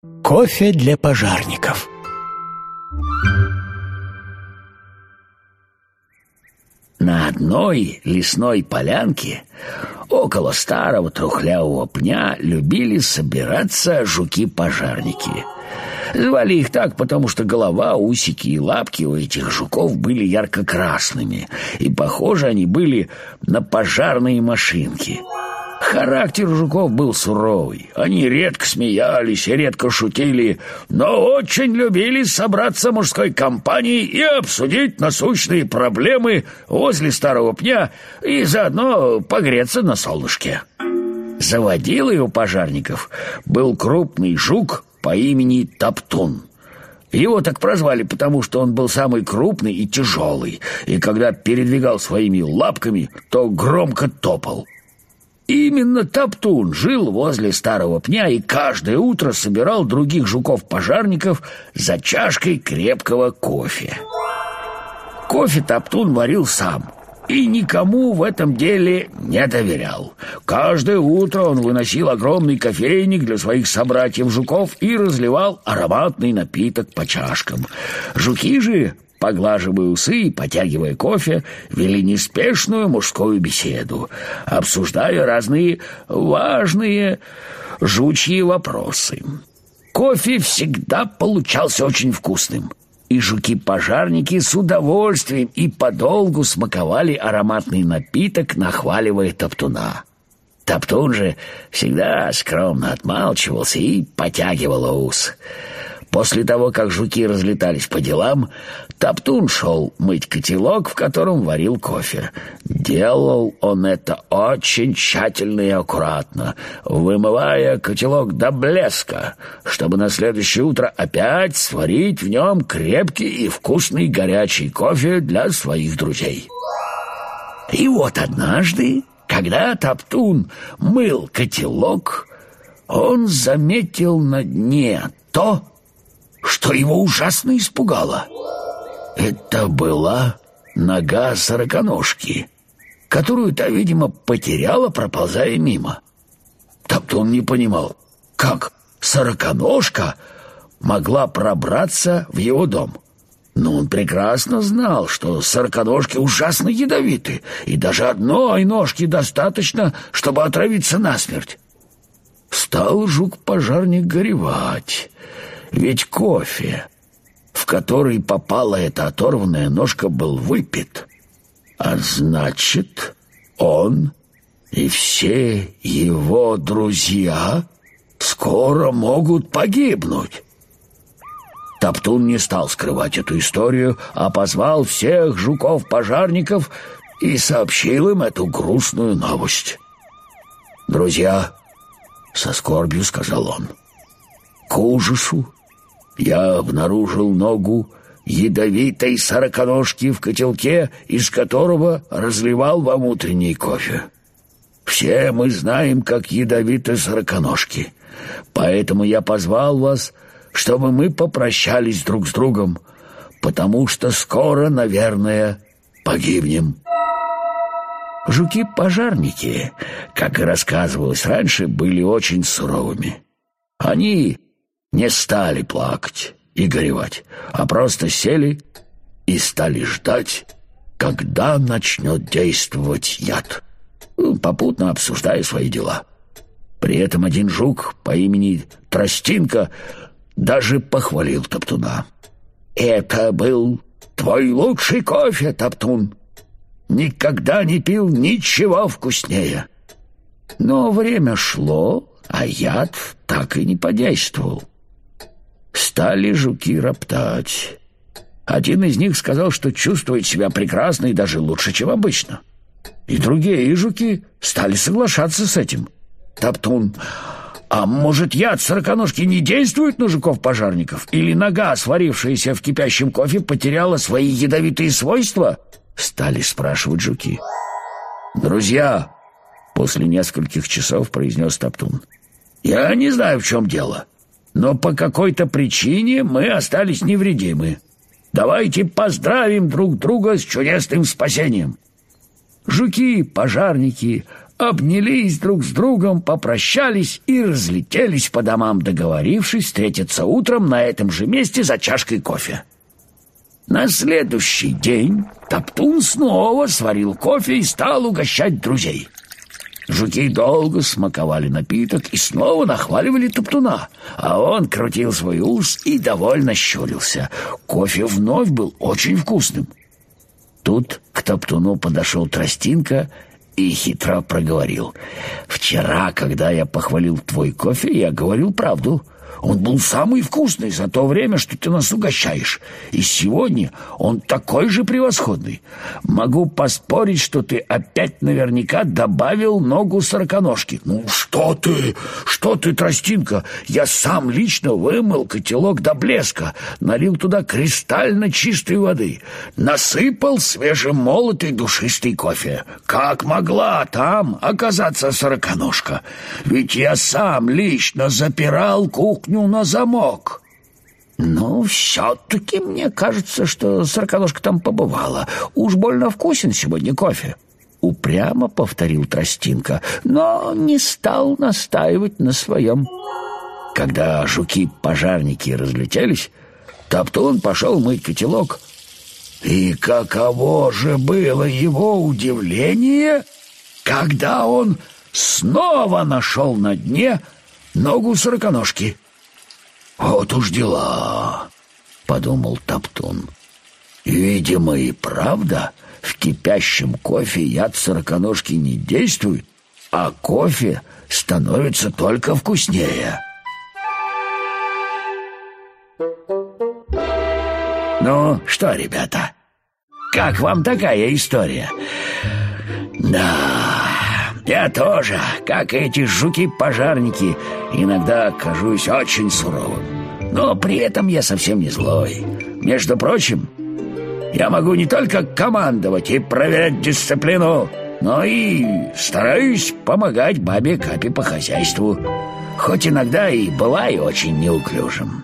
Кофе для пожарников. На одной лесной полянке около старого трухлявого пня любили собираться жуки-пожарники. Звали их так, потому что голова, усики и лапки у этих жуков были ярко-красными, и похожи они были на пожарные машинки. Характер жуков был суровый. Они редко смеялись и редко шутили, но очень любили собраться мужской компанией и обсудить насущные проблемы возле старого пня и заодно погреться на солнышке. Заводилой у пожарников был крупный жук по имени Топтун. Его так прозвали, потому что он был самый крупный и тяжелый, и когда передвигал своими лапками, то громко топал. Именно Топтун жил возле старого пня и каждое утро собирал других жуков-пожарников за чашкой крепкого кофе. Кофе Топтун варил сам и никому в этом деле не доверял. Каждое утро он выносил огромный кофейник для своих собратьев-жуков и разливал ароматный напиток по чашкам. Жуки же, поглаживая усы и потягивая кофе, вели неспешную мужскую беседу, обсуждая разные важные жучьи вопросы. Кофе всегда получался очень вкусным, и жуки-пожарники с удовольствием и подолгу смаковали ароматный напиток, нахваливая Топтуна. Топтун же всегда скромно отмалчивался и потягивал ус. После того, как жуки разлетались по делам, Топтун шел мыть котелок, в котором варил кофе. Делал он это очень тщательно и аккуратно, вымывая котелок до блеска, чтобы на следующее утро опять сварить в нем крепкий и вкусный горячий кофе для своих друзей. И вот однажды, когда Топтун мыл котелок, он заметил на дне то, что его ужасно испугало. Это была нога сороконожки, которую та, видимо, потеряла, проползая мимо. Топтун не понимал, как сороконожка могла пробраться в его дом. Но он прекрасно знал, что сороконожки ужасно ядовиты, и даже одной ножки достаточно, чтобы отравиться насмерть. Стал жук-пожарник горевать. Ведь кофе, в который попала эта оторванная ножка, был выпит. А значит, он и все его друзья скоро могут погибнуть. Топтун не стал скрывать эту историю, а позвал всех жуков-пожарников и сообщил им эту грустную новость. «Друзья», — со скорбью сказал он, — «к ужасу я обнаружил ногу ядовитой сороконожки в котелке, из которого разливал вам утренний кофе. Все мы знаем, как ядовиты сороконожки, поэтому я позвал вас, чтобы мы попрощались друг с другом, потому что скоро, наверное, погибнем». Жуки-пожарники, как и рассказывалось раньше, были очень суровыми. Они не стали плакать и горевать, а просто сели и стали ждать, когда начнет действовать яд, попутно обсуждая свои дела. При этом один жук по имени Тростинка даже похвалил Топтуна. «Это был твой лучший кофе, Топтун. Никогда не пил ничего вкуснее». Но время шло, а яд так и не подействовал. Стали жуки роптать. Один из них сказал, что чувствует себя прекрасно и даже лучше, чем обычно. И другие жуки стали соглашаться с этим. Топтун: «А может, яд сороконожки не действует на жуков-пожарников? Или нога, сварившаяся в кипящем кофе, потеряла свои ядовитые свойства?» Стали спрашивать жуки. «Друзья», — после нескольких часов произнес Топтун, — «я не знаю, в чем дело, но по какой-то причине мы остались невредимы. Давайте поздравим друг друга с чудесным спасением». Жуки-пожарники обнялись друг с другом, попрощались и разлетелись по домам, договорившись встретиться утром на этом же месте за чашкой кофе. На следующий день Топтун снова сварил кофе и стал угощать друзей. Жуки долго смаковали напиток и снова нахваливали Топтуна, а он крутил свой ус и довольно щурился. Кофе вновь был очень вкусным. Тут к Топтуну подошел Тростинка и хитро проговорил: «Вчера, когда я похвалил твой кофе, я говорил правду. Он был самый вкусный за то время, что ты нас угощаешь. И сегодня он такой же превосходный. Могу поспорить, что ты опять наверняка добавил ногу сороконожки». «Ну что ты, Тростинка? Я сам лично вымыл котелок до блеска, налил туда кристально чистой воды, насыпал свежемолотый душистый кофе. Как могла там оказаться сороконожка? Ведь я сам лично запирал кухню на замок». «Ну, все-таки мне кажется, что сороконожка там побывала. Уж больно вкусен сегодня кофе», — упрямо повторил Тростинка, но не стал настаивать на своем. Когда жуки-пожарники разлетелись, Топтун пошел мыть котелок. И каково же было его удивление, когда он снова нашел на дне ногу сороконожки. «Вот уж дела», — подумал Топтун. «Видимо, и правда, в кипящем кофе яд сороконожки не действует, а кофе становится только вкуснее». Ну, что, ребята, как вам такая история? Да, я тоже, как эти жуки-пожарники, иногда кажусь очень суровым. Но при этом я совсем не злой. Между прочим, я могу не только командовать и проверять дисциплину, но и стараюсь помогать бабе Капе по хозяйству, хоть иногда и бываю очень неуклюжим.